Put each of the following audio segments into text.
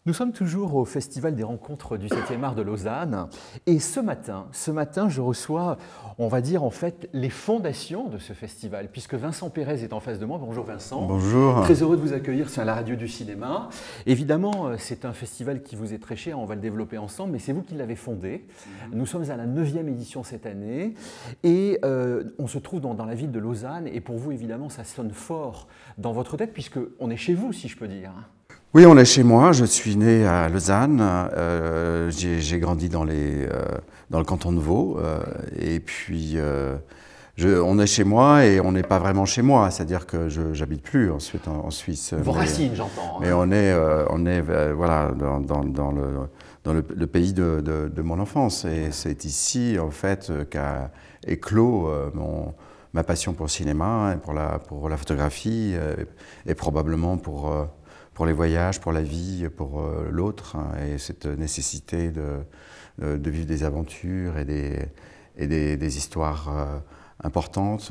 Nous sommes toujours au Festival des rencontres du 7e art de Lausanne et ce matin, je reçois, on va dire en fait, les fondations de ce festival puisque Vincent Pérez est en face de moi. Bonjour Vincent. Bonjour. Très heureux de vous accueillir sur la radio du cinéma. Évidemment, c'est un festival qui vous est très cher, on va le développer ensemble, mais c'est vous qui l'avez fondé. Nous sommes à la 9e édition cette année et on se trouve dans la ville de Lausanne et pour vous, évidemment, ça sonne fort dans votre tête puisqu'on est chez vous, si je peux dire. Oui, on est chez moi. Je suis né à Lausanne. J'ai grandi dans le canton de Vaud. Et puis, on est chez moi et on n'est pas vraiment chez moi. C'est-à-dire que je n'habite plus ensuite en Suisse. Vos racines, j'entends. Mais on est voilà, dans le pays de mon enfance. Et c'est ici, en fait, qu'a éclos ma passion pour le cinéma, et pour la photographie et probablement pour les voyages, pour la vie, pour l'autre, et cette nécessité de vivre des aventures et des histoires importantes.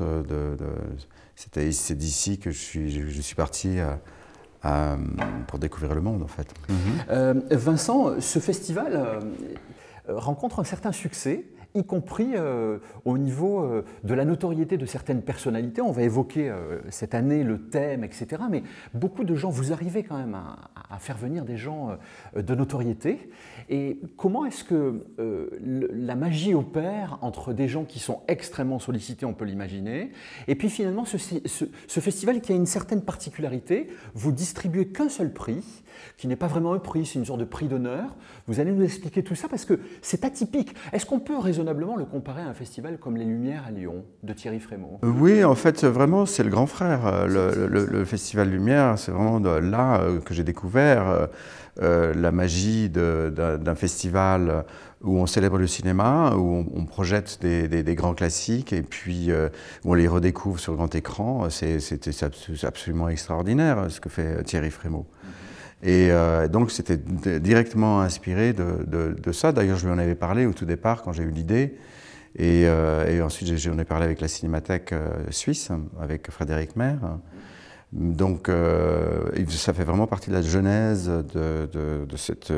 C'est d'ici que je suis parti pour découvrir le monde, en fait. Vincent, ce festival rencontre un certain succès, y compris au niveau de la notoriété de certaines personnalités. On va évoquer cette année le thème, etc. Mais beaucoup de gens, vous arrivez quand même à faire venir des gens de notoriété. Et comment est-ce que la magie opère entre des gens qui sont extrêmement sollicités, on peut l'imaginer, et puis finalement ce festival qui a une certaine particularité, vous distribuez qu'un seul prix, qui n'est pas vraiment un prix, c'est une sorte de prix d'honneur. Vous allez nous expliquer tout ça parce que c'est atypique. Est-ce qu'on peut raisonnablement le comparer à un festival comme les Lumières à Lyon, de Thierry Frémaux? Oui, en fait, vraiment, c'est le grand frère. Le Festival Lumière, c'est vraiment là que j'ai découvert la magie d'un festival où on célèbre le cinéma, où on projette des grands classiques et puis où on les redécouvre sur le grand écran. C'est absolument extraordinaire ce que fait Thierry Frémaux. Et donc c'était directement inspiré de ça. D'ailleurs, je lui en avais parlé au tout départ quand j'ai eu l'idée. Et ensuite, j'en ai parlé avec la Cinémathèque suisse, avec Frédéric Maire. Donc, ça fait vraiment partie de la genèse de cette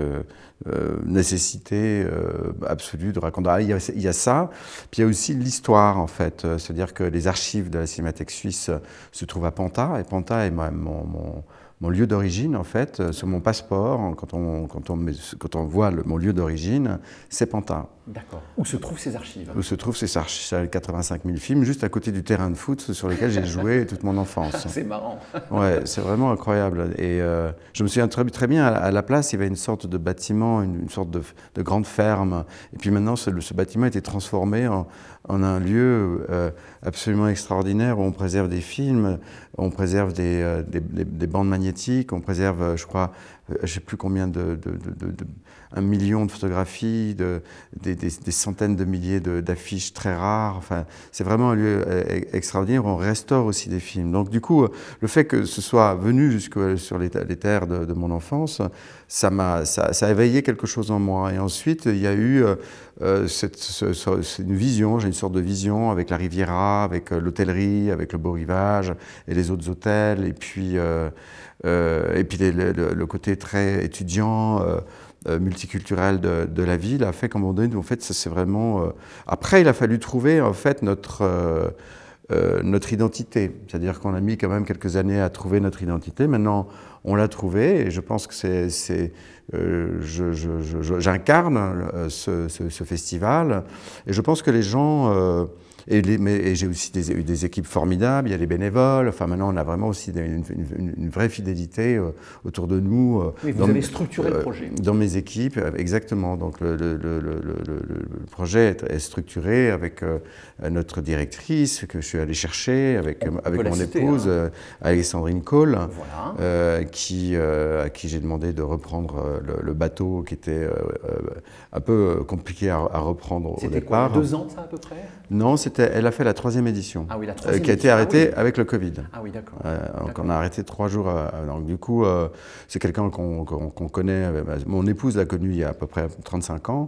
nécessité absolue de raconter. Ah, il y a ça, puis il y a aussi l'histoire, en fait. C'est-à-dire que les archives de la Cinémathèque suisse se trouvent à Panta, et Panta est mon lieu d'origine, en fait, sur mon passeport, quand on voit mon lieu d'origine, c'est Panta. D'accord. Où se trouvent ces archives? Où se trouvent ces archives, 85 000 films, juste à côté du terrain de foot sur lequel j'ai joué toute mon enfance. C'est marrant. Ouais, c'est vraiment incroyable. Et je me souviens très bien, à la place, il y avait une sorte de bâtiment, une sorte de grande ferme. Et puis maintenant, ce bâtiment a été transformé en un lieu absolument extraordinaire où on préserve des films, on préserve des bandes magnétiques, on préserve, je crois, je ne sais plus combien 1 million de photographies, des centaines de milliers d'affiches très rares. Enfin, c'est vraiment un lieu extraordinaire où on restaure aussi des films. Donc du coup, le fait que ce soit venu jusque sur les terres de mon enfance, ça a éveillé quelque chose en moi. Et ensuite, il y a eu une vision, j'ai une sorte de vision avec la Riviera, avec l'hôtellerie, avec le Beau Rivage et les autres hôtels, et puis le côté très étudiant, multiculturel de la ville a fait qu'à un moment donné, en fait, ça c'est vraiment. Après, il a fallu trouver en fait notre identité. C'est-à-dire qu'on a mis quand même quelques années à trouver notre identité. Maintenant, on l'a trouvée et je pense que j'incarne ce festival. Et je pense que les gens. Et j'ai aussi eu des équipes formidables, il y a les bénévoles, enfin maintenant on a vraiment aussi une vraie fidélité autour de nous. Oui, vous avez structuré le projet. Dans mes équipes, exactement. Donc le projet est structuré avec notre directrice que je suis allé chercher, avec mon épouse, Alexandrine Cole, voilà. À qui j'ai demandé de reprendre le bateau qui était un peu compliqué à reprendre au départ. C'était 2 ans ça à peu près? Non, elle a fait la 3e édition, ah oui, la 3e qui a été arrêtée avec le Covid. Ah oui, d'accord. Donc on a arrêté 3 jours. Donc du coup, c'est quelqu'un qu'on connaît. Mon épouse l'a connu il y a à peu près 35 ans.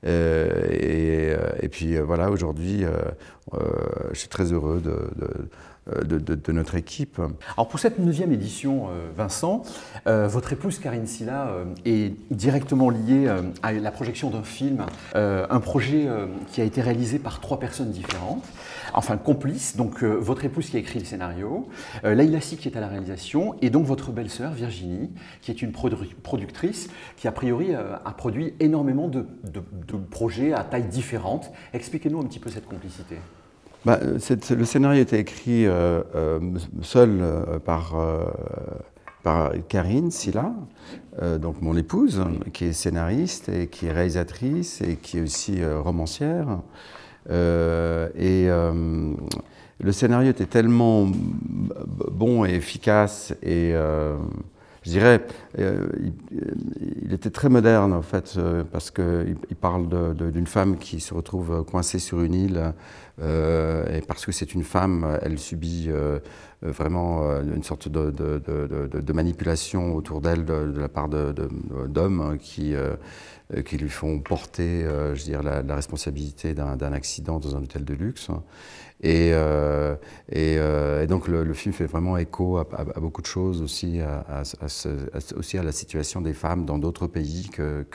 Et puis voilà, aujourd'hui, je suis très heureux de notre équipe. Alors pour cette 9e édition, Vincent, votre épouse Karine Silla est directement liée à la projection d'un film, un projet qui a été réalisé par 3 personnes différentes, enfin complices, donc votre épouse qui a écrit le scénario, Leïla Si qui est à la réalisation, et donc votre belle-sœur Virginie, qui est une productrice qui a priori a produit énormément de projets à taille différente. Expliquez-nous un petit peu cette complicité. Le scénario a été écrit seul par Karine Silla, donc mon épouse, qui est scénariste et qui est réalisatrice et qui est aussi romancière. Le scénario était tellement bon et efficace et je dirais, il était très moderne en fait, parce qu'il parle d'une femme qui se retrouve coincée sur une île, et parce que c'est une femme, elle subit vraiment une sorte de manipulation autour d'elle de la part d'hommes qui lui font porter, je dirais, la responsabilité d'un accident dans un hôtel de luxe. Et donc le film fait vraiment écho à beaucoup de choses aussi, aussi à la situation des femmes dans d'autres pays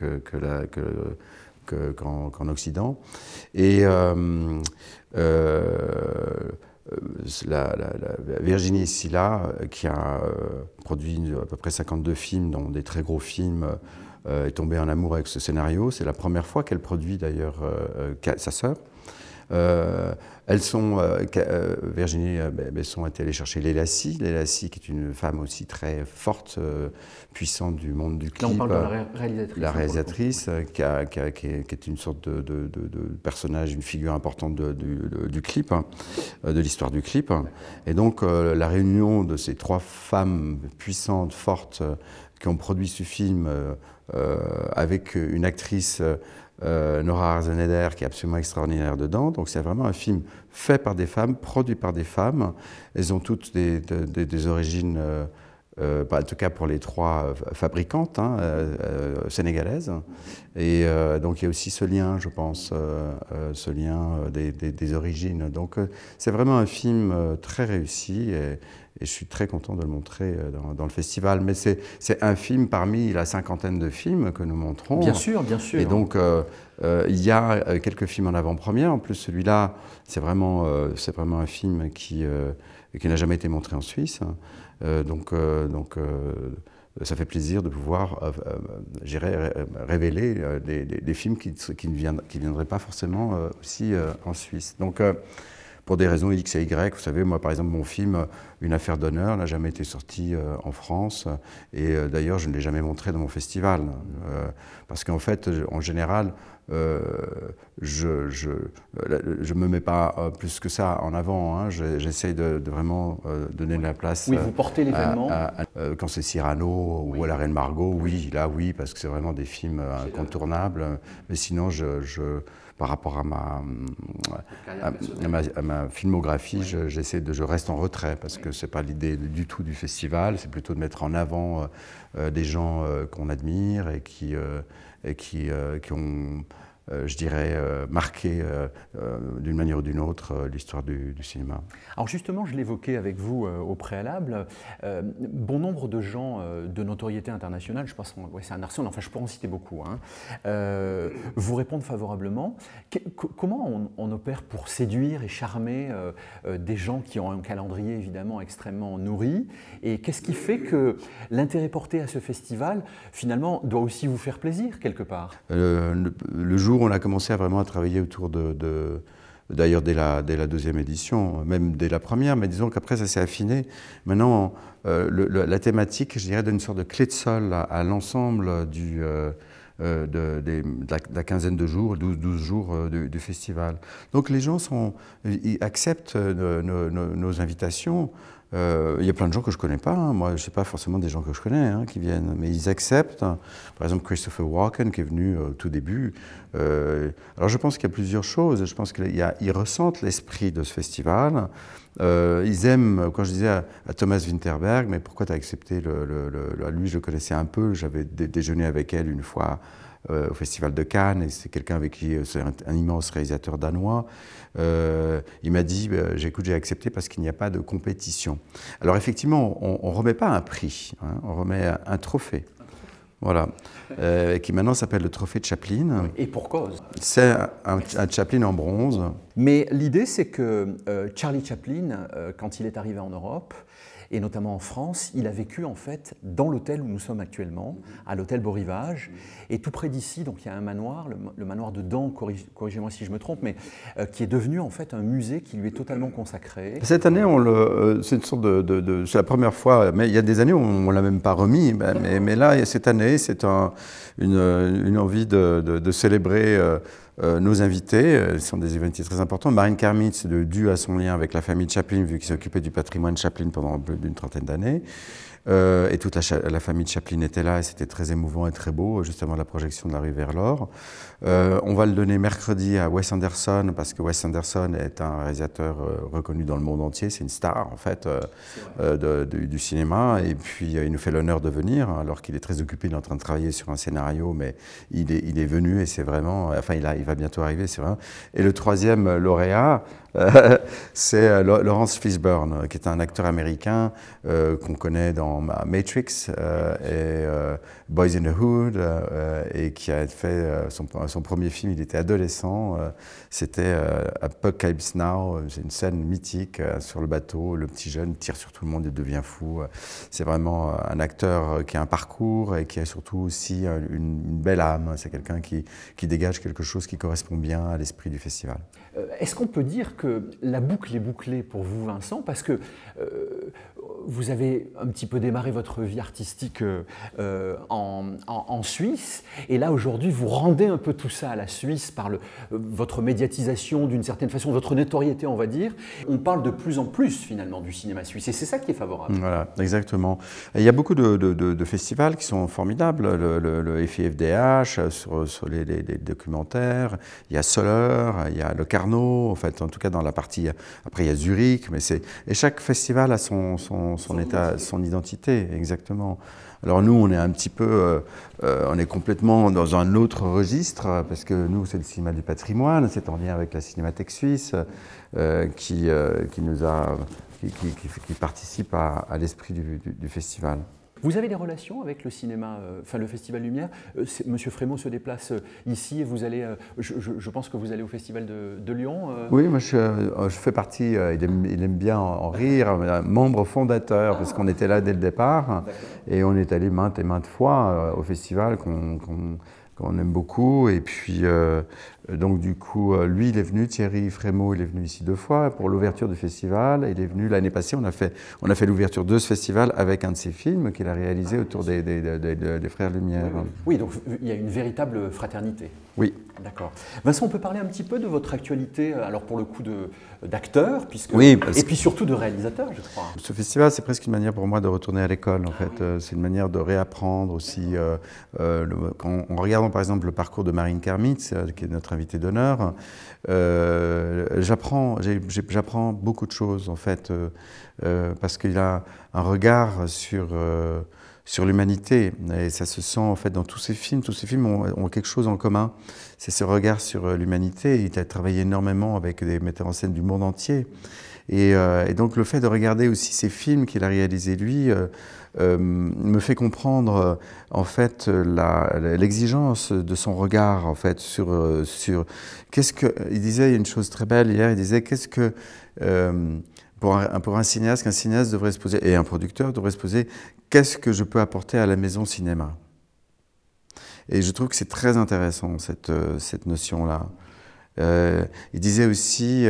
qu'en Occident. Et Virginie Silla, qui a produit à peu près 52 films, dont des très gros films, est tombée en amour avec ce scénario. C'est la première fois qu'elle produit d'ailleurs sa sœur. Virginie Besson est allée chercher Leïla Si, qui est une femme aussi très forte, puissante du monde du clip. Là, on parle de la réalisatrice. La réalisatrice, qui est une sorte de personnage, une figure importante du clip, de l'histoire du clip. Et donc, la réunion de ces 3 femmes puissantes, fortes, qui ont produit ce film avec une actrice, Nora Arzeneder, qui est absolument extraordinaire dedans. Donc c'est vraiment un film fait par des femmes, produit par des femmes. Elles ont toutes des origines, en tout cas pour les 3 fabricantes, sénégalaises. Et donc il y a aussi ce lien, je pense, ce lien des origines. Donc c'est vraiment un film très réussi. Et je suis très content de le montrer dans le festival. Mais c'est un film parmi la 50aine de films que nous montrons. Bien sûr, bien sûr. Et donc, il y a quelques films en avant-première. En plus, celui-là, c'est vraiment un film qui n'a jamais été montré en Suisse. Donc, ça fait plaisir de pouvoir révéler des films qui ne viendraient pas forcément aussi en Suisse. Donc, pour des raisons X et Y. Vous savez, moi, par exemple, mon film Une affaire d'honneur n'a jamais été sorti en France. Et d'ailleurs, je ne l'ai jamais montré dans mon festival. Parce qu'en fait, en général, je ne me mets pas plus que ça en avant. J'essaye de vraiment donner de la place. Oui, vous portez l'événement. Quand c'est Cyrano ou à La Reine Margot, oui, là, oui, parce que c'est vraiment des films incontournables. Mais sinon, par rapport à ma filmographie, je reste en retrait parce que c'est pas l'idée du tout du festival, c'est plutôt de mettre en avant des gens qu'on admire et qui ont, je dirais, marqué d'une manière ou d'une autre l'histoire du cinéma. Alors justement, je l'évoquais avec vous au préalable, bon nombre de gens de notoriété internationale, je pense, c'est un arsenal, enfin je pourrais en citer beaucoup, vous répondent favorablement. Comment on opère pour séduire et charmer des gens qui ont un calendrier évidemment extrêmement nourri, et qu'est-ce qui fait que l'intérêt porté à ce festival, finalement, doit aussi vous faire plaisir quelque part? Le jour où on a commencé à travailler autour d'ailleurs dès la 2e édition, même dès la première, mais disons qu'après ça s'est affiné. Maintenant, la thématique, je dirais, donne une sorte de clé de sol à l'ensemble de la quinzaine de jours, 12 jours du festival. Donc les gens ils acceptent nos invitations. Il y a plein de gens que je ne connais pas. Moi, je sais pas forcément des gens que je connais qui viennent, mais ils acceptent. Par exemple, Christopher Walken qui est venu au tout début. Alors, je pense qu'il y a plusieurs choses. Je pense qu'ils ressentent l'esprit de ce festival. Ils aiment, quand je disais à Thomas Winterberg, mais pourquoi tu as accepté lui, je le connaissais un peu. J'avais déjeuné avec elle une fois au Festival de Cannes, et c'est quelqu'un avec qui, c'est un immense réalisateur danois. Il m'a dit, j'écoute, j'ai accepté parce qu'il n'y a pas de compétition. Alors effectivement, on ne remet pas un prix, hein, on remet un trophée. Voilà, qui maintenant s'appelle le trophée de Chaplin. Et pour cause. C'est un Chaplin en bronze. Mais l'idée, c'est que Charlie Chaplin, quand il est arrivé en Europe, et notamment en France, il a vécu en fait dans l'hôtel où nous sommes actuellement, à l'hôtel Beau Rivage. Et tout près d'ici, donc il y a un manoir, le manoir de Dent, corrigez-moi si je me trompe, mais qui est devenu en fait un musée qui lui est totalement consacré. Cette année, c'est une sorte c'est la première fois, mais il y a des années où on ne l'a même pas remis. Mais là, cette année, c'est une envie de célébrer nos invités. Ce sont des invités très importants. Marine Karmitz, dû à son lien avec la famille Chaplin, vu qu'il s'occupait du patrimoine Chaplin pendant plus d'une trentaine d'années. Et toute la famille de Chaplin était là et c'était très émouvant et très beau, juste avant la projection de La Rue vers l'Or. On va le donner mercredi à Wes Anderson parce que Wes Anderson est un réalisateur reconnu dans le monde entier, c'est une star en fait du cinéma, et puis il nous fait l'honneur de venir alors qu'il est très occupé, il est en train de travailler sur un scénario, mais il est venu et c'est vraiment, enfin il va bientôt arriver, c'est vrai. Et le troisième lauréat, c'est Lawrence Fishburne, qui est un acteur américain qu'on connaît dans Matrix et Boys in the Hood, et qui a fait son premier film, il était adolescent, c'était Apocalypse Now, c'est une scène mythique sur le bateau, le petit jeune tire sur tout le monde et devient fou. C'est vraiment un acteur qui a un parcours et qui a surtout aussi une belle âme, c'est quelqu'un qui dégage quelque chose qui correspond bien à l'esprit du festival. Est-ce qu'on peut dire que la boucle est bouclée pour vous, Vincent, parce que vous avez un petit peu démarré votre vie artistique en Suisse, et là aujourd'hui vous rendez un peu tout ça à la Suisse par votre médiatisation d'une certaine façon, votre notoriété on va dire. On parle de plus en plus finalement du cinéma suisse, et c'est ça qui est favorable. Voilà, exactement. Et il y a beaucoup de festivals qui sont formidables, le FIFDH sur les documentaires, il y a Soler, il y a Le Carnot, en fait, en tout cas dans la partie, après il y a Zurich, et chaque festival a son identité, exactement. Alors nous, on est un petit peu, on est complètement dans un autre registre, parce que nous, c'est le cinéma du patrimoine, c'est en lien avec la Cinémathèque suisse, qui participe à l'esprit du festival. Vous avez des relations avec le cinéma, le Festival Lumière. Monsieur Frémaux se déplace ici et vous allez, je pense que vous allez au Festival de Lyon. Oui, moi je fais partie, il aime bien en rire, membre fondateur, parce qu'on était là dès le départ, et on est allé maintes et maintes fois au festival qu'on aime beaucoup, et puis donc du coup, lui il est venu, Thierry Frémaux, il est venu ici 2 fois pour l'ouverture du festival, il est venu l'année passée, on a fait l'ouverture de ce festival avec un de ses films qu'il a réalisé autour des Frères Lumière. Oui, donc il y a une véritable fraternité. Oui. D'accord. Vincent, on peut parler un petit peu de votre actualité, alors pour le coup d'acteur, et puis surtout de réalisateur, je crois. Ce festival, c'est presque une manière pour moi de retourner à l'école, en fait. Oui. C'est une manière de réapprendre aussi. En regardant par exemple le parcours de Marine Karmitz, qui est notre invitée d'honneur, j'apprends beaucoup de choses, en fait, parce qu'il a un regard sur l'humanité, et ça se sent en fait dans tous ces films. Tous ces films ont quelque chose en commun, c'est ce regard sur l'humanité. Il a travaillé énormément avec des metteurs en scène du monde entier, et donc le fait de regarder aussi ces films qu'il a réalisés lui me fait comprendre en fait l'exigence de son regard en fait sur qu'est-ce que il disait. Il y a une chose très belle hier, il disait qu'est-ce que pour un cinéaste, qu'un cinéaste devrait se poser, et un producteur devrait se poser, qu'est-ce que je peux apporter à la maison cinéma? Et je trouve que c'est très intéressant, cette notion-là. Il disait aussi,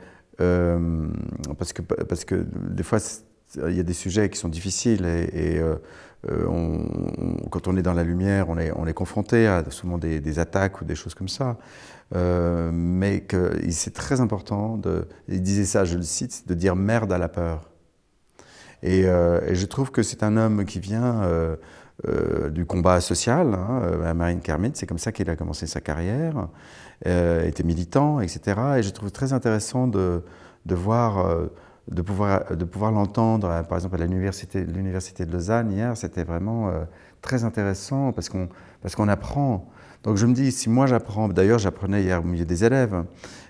parce que des fois, il y a des sujets qui sont difficiles, et quand on est dans la lumière, on est confronté à souvent des attaques ou des choses comme ça. Mais que c'est très important, il disait ça, je le cite, de dire merde à la peur. Et je trouve que c'est un homme qui vient du combat social, hein, Marine Karmitz, c'est comme ça qu'il a commencé sa carrière, était militant, etc. Et je trouve très intéressant de pouvoir l'entendre, par exemple à l'université de Lausanne hier, c'était vraiment très intéressant parce qu'on apprend. Donc je me dis, si moi j'apprends, d'ailleurs j'apprenais hier au milieu des élèves,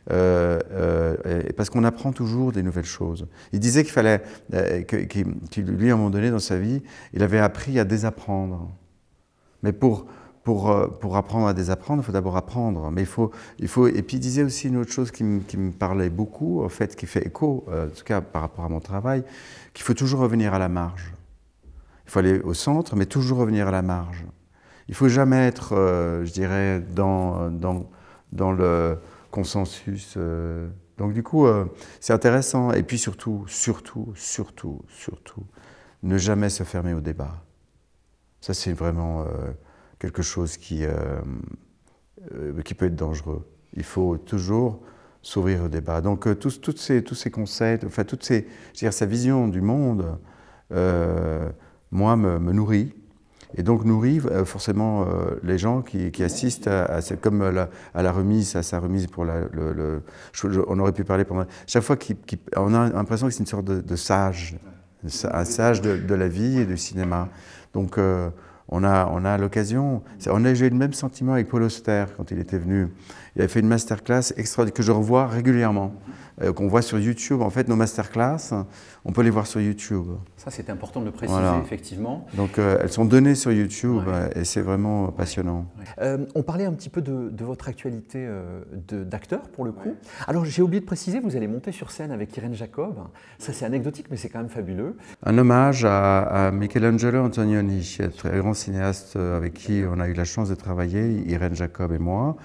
parce qu'on apprend toujours des nouvelles choses. Il disait qu'il fallait, lui à un moment donné dans sa vie, il avait appris à désapprendre. Mais pour apprendre à désapprendre, il faut d'abord apprendre. Mais et puis il disait aussi une autre chose qui me parlait beaucoup, en fait, qui fait écho, en tout cas par rapport à mon travail, qu'il faut toujours revenir à la marge. Il faut aller au centre, mais toujours revenir à la marge. Il ne faut jamais être, je dirais, dans le consensus. Donc du coup, c'est intéressant. Et puis surtout, ne jamais se fermer au débat. Ça, c'est vraiment quelque chose qui peut être dangereux. Il faut toujours s'ouvrir au débat. Donc tous ces concepts, enfin je veux dire, sa vision du monde, moi, me nourrit. Et donc nourrit forcément les gens qui assistent comme à la remise, à sa remise pour on aurait pu parler pendant... Chaque fois on a l'impression que c'est une sorte de sage, un sage de la vie et du cinéma. Donc on a l'occasion... J'ai eu le même sentiment avec Paul Auster quand il était venu. Il avait fait une masterclass extraordinaire que je revois régulièrement, qu'on voit sur YouTube. En fait, nos masterclass, on peut les voir sur YouTube. Ça, c'est important de le préciser, voilà. Effectivement. Donc, elles sont données sur YouTube et c'est vraiment passionnant. On parlait un petit peu de votre actualité d'acteur, pour le coup. Alors, j'ai oublié de préciser, vous allez monter sur scène avec Irène Jacob. Ça, c'est anecdotique, mais c'est quand même fabuleux. Un hommage à Michelangelo Antonioni, très grand cinéaste avec qui on a eu la chance de travailler, Irène Jacob et moi.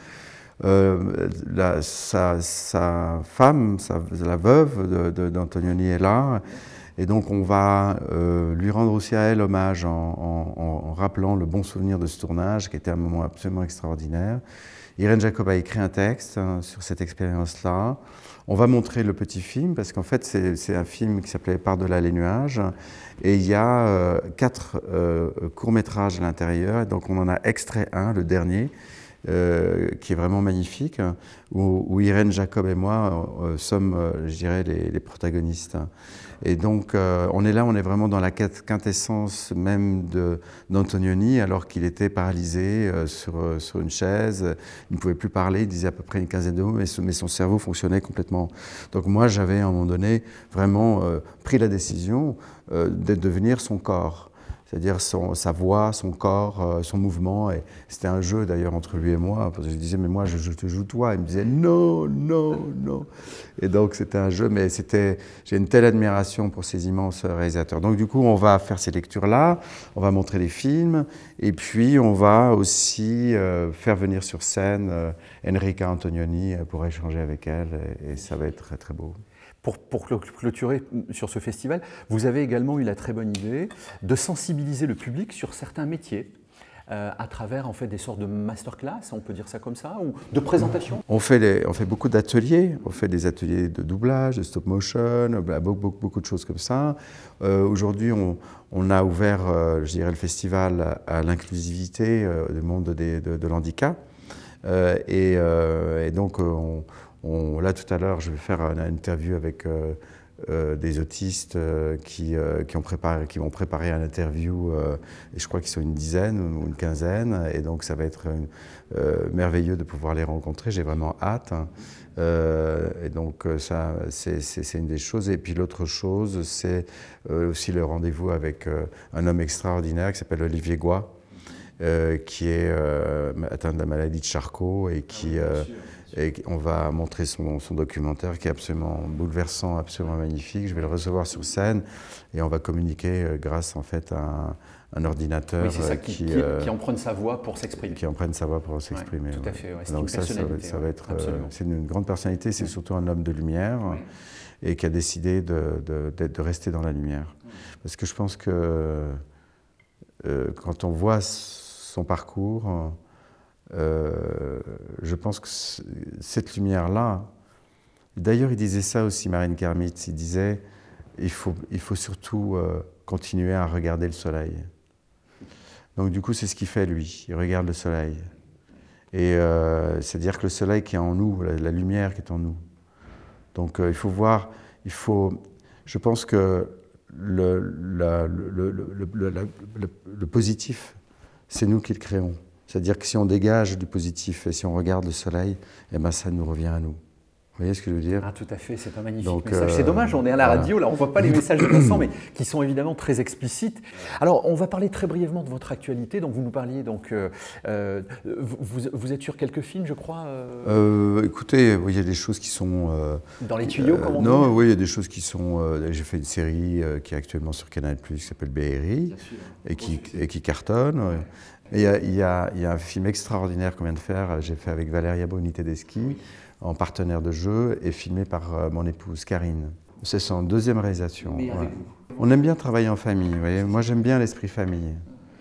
Sa femme, la veuve d'Antonioni est là, et donc on va lui rendre aussi à elle hommage en rappelant le bon souvenir de ce tournage qui était un moment absolument extraordinaire. Irène Jacob a écrit un texte sur cette expérience-là. On va montrer le petit film parce qu'en fait c'est un film qui s'appelait Par-delà les nuages et il y a 4 courts-métrages à l'intérieur, donc on en a extrait un, le dernier, qui est vraiment magnifique, où Irène Jacob et moi sommes, je dirais, les protagonistes. Et donc, on est vraiment dans la quintessence même d'Antonioni, alors qu'il était paralysé sur une chaise, il ne pouvait plus parler, il disait à peu près une quinzaine de mots, mais son cerveau fonctionnait complètement. Donc moi, j'avais à un moment donné vraiment pris la décision de devenir son corps. C'est-à-dire sa voix, son corps, son mouvement. Et c'était un jeu d'ailleurs entre lui et moi, parce que je disais, mais moi je te joue toi. Il me disait, non, non, non. Et donc c'était un jeu, mais j'ai une telle admiration pour ces immenses réalisateurs. Donc du coup, on va faire ces lectures-là, on va montrer les films, et puis on va aussi faire venir sur scène Enrica Antonioni pour échanger avec elle, et ça va être très très beau. Pour clôturer sur ce festival, vous avez également eu la très bonne idée de sensibiliser le public sur certains métiers à travers en fait des sortes de masterclass, on peut dire ça comme ça, ou de présentations. On fait beaucoup d'ateliers, on fait des ateliers de doublage, de stop motion, beaucoup de choses comme ça. Aujourd'hui, on a ouvert, je dirais, le festival à l'inclusivité du monde de l'handicap. Et donc, là, tout à l'heure, je vais faire une interview avec des autistes qui vont préparer une interview, et je crois qu'ils sont une dizaine ou une quinzaine, et donc ça va être merveilleux de pouvoir les rencontrer, j'ai vraiment hâte. Et donc ça, c'est une des choses. Et puis l'autre chose, c'est aussi le rendez-vous avec un homme extraordinaire qui s'appelle Olivier Goy, qui est atteint de la maladie de Charcot et et on va montrer son documentaire qui est absolument bouleversant, absolument magnifique. Je vais le recevoir sur scène et on va communiquer grâce en fait à un ordinateur qui emprunte sa voix pour s'exprimer. Qui emprunte sa voix pour s'exprimer. Tout à fait. Ouais. Donc ça va être. C'est une grande personnalité. C'est surtout un homme de lumière et qui a décidé de rester dans la lumière. Parce que je pense que quand on voit son parcours, je pense que cette lumière-là, d'ailleurs il disait ça aussi, Marine Kermitz, il disait il faut surtout continuer à regarder le soleil. Donc du coup c'est ce qu'il fait lui, il regarde le soleil. Et c'est-à-dire que le soleil qui est en nous, la lumière qui est en nous. Donc il faut voir, je pense que le positif c'est nous qui le créons. C'est-à-dire que si on dégage du positif et si on regarde le soleil, eh ben ça nous revient à nous. Vous voyez ce que je veux dire? Ah, tout à fait, c'est un magnifique message. C'est dommage, on est à la radio, là, on ne voit pas les messages de Vincent, mais qui sont évidemment très explicites. Alors, on va parler très brièvement de votre actualité. Donc, vous nous parliez, vous êtes sur quelques films, je crois Écoutez, oui, il y a des choses qui sont... dans les tuyaux, comme on dit? Non, oui, il y a des choses qui sont... j'ai fait une série qui est actuellement sur Canal+, qui s'appelle BRI, et qui cartonne. Ouais. Et il y a un film extraordinaire qu'on vient de faire, j'ai fait avec Valeria Bruni Tedeschi, en partenaire de jeu, et filmé par mon épouse Karine. C'est son deuxième réalisation. Mais avec ouais. On aime bien travailler en famille, vous voyez. Moi j'aime bien l'esprit famille.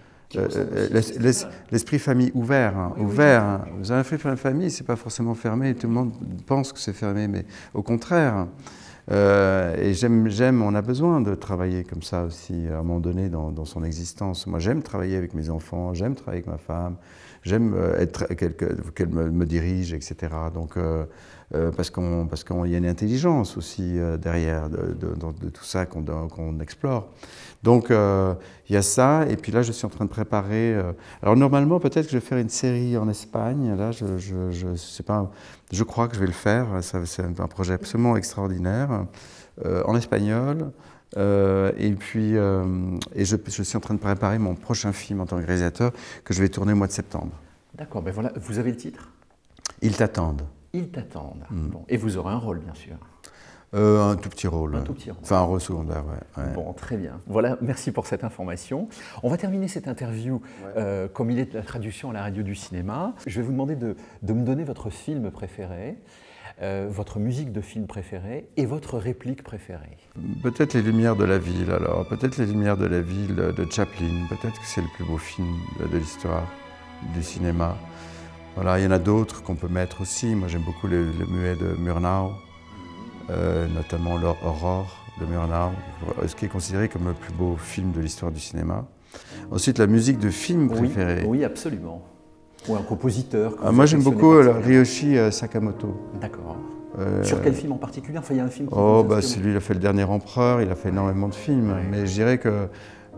L'esprit famille ouvert. Hein, ouvert. Hein. Vous avez un esprit famille, c'est pas forcément fermé, tout le monde pense que c'est fermé, mais au contraire. Et on a besoin de travailler comme ça aussi, à un moment donné dans son existence. Moi j'aime travailler avec mes enfants, j'aime travailler avec ma femme, j'aime qu'elle me dirige, etc. Donc, parce qu'il y a une intelligence aussi derrière de tout ça qu'on explore. Donc il y a ça, et puis là je suis en train de préparer... alors normalement peut-être que je vais faire une série en Espagne, là je sais pas, je crois que je vais le faire, c'est un projet absolument extraordinaire, en espagnol. Et puis je suis en train de préparer mon prochain film en tant que réalisateur que je vais tourner au mois de septembre. D'accord, ben voilà, vous avez le titre? Ils t'attendent. Ils t'attendent. Bon, et vous aurez un rôle, bien sûr. Un tout petit rôle. Un tout petit rôle. Enfin, un rôle secondaire, ouais. Bon, très bien. Voilà, merci pour cette information. On va terminer cette interview comme il est de la traduction à la radio du cinéma. Je vais vous demander de me donner votre film préféré, votre musique de film préférée et votre réplique préférée. Peut-être Les Lumières de la Ville, alors. Peut-être Les Lumières de la Ville de Chaplin. Peut-être que c'est le plus beau film de l'histoire du cinéma. Voilà, il y en a d'autres qu'on peut mettre aussi. Moi, j'aime beaucoup le muet de Murnau. Notamment l'Aurore de Murnau, ce qui est considéré comme le plus beau film de l'histoire du cinéma. Ensuite, la musique de film préférée. Oui, absolument. Ou un compositeur. Moi, j'aime beaucoup Ryoshi Sakamoto. D'accord. Sur quel film en particulier? Enfin, il y a un film qui c'est lui, il a fait Le Dernier Empereur, il a fait énormément de films. Ouais. Mais je dirais que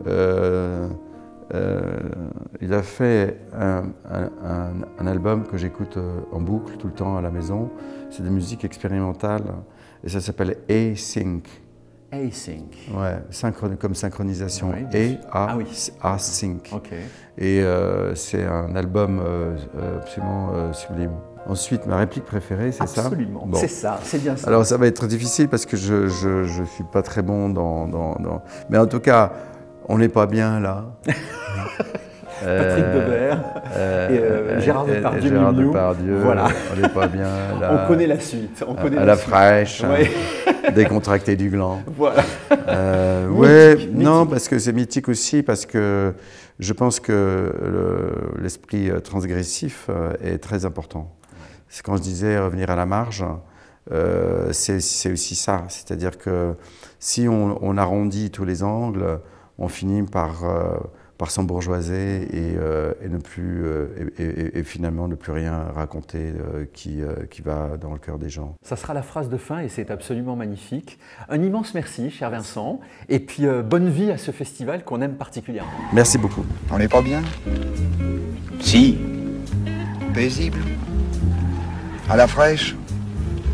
il a fait un album que j'écoute en boucle tout le temps à la maison. C'est de musique expérimentale. Et ça s'appelle A-Sync. A-Sync. Ouais, comme synchronisation. Oui, A-Sync. Okay. Et c'est un album absolument sublime. Ensuite, ma réplique préférée, c'est ça? Absolument, bon. C'est ça, c'est bien ça. Alors ça va être difficile parce que je suis pas très bon dans... Mais en tout cas, on n'est pas bien là. Patrick Devers et Gérard Depardieu, voilà. On n'est pas bien là. On connaît la suite. À la fraîche, décontracté du gland. Voilà. Mythique. Non, parce que c'est mythique aussi, parce que je pense que l'esprit transgressif est très important. C'est quand je disais revenir à la marge, c'est aussi ça. C'est-à-dire que si on arrondit tous les angles, on finit par s'embourgeoiser et ne plus et finalement ne plus rien raconter qui va dans le cœur des gens. Ça sera la phrase de fin et c'est absolument magnifique. Un immense merci, cher Vincent, et puis bonne vie à ce festival qu'on aime particulièrement. Merci beaucoup. On n'est pas bien? Si. Paisible? À la fraîche?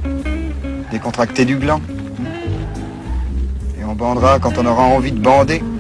Décontracté du gland? Et on bandera quand on aura envie de bander?